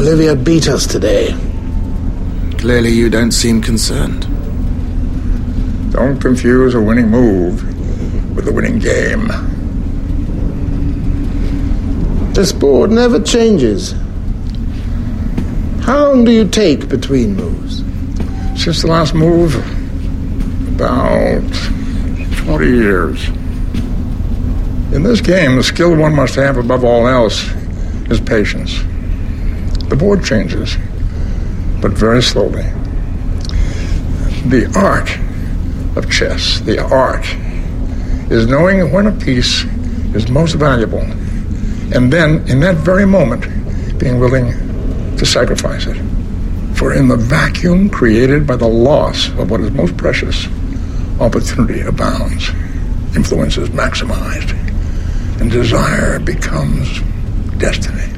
Olivia beat us today. Clearly you don't seem concerned. Don't confuse a winning move with a winning game. This board never changes. How long do you take between moves? Since the last move, about 40 years. In this game, the skill one must have above all else is patience. The board changes, but very slowly. The art of chess, the art, is knowing when a piece is most valuable, and then, in that very moment, being willing to sacrifice it. For in the vacuum created by the loss of what is most precious, opportunity abounds, influence is maximized, and desire becomes destiny.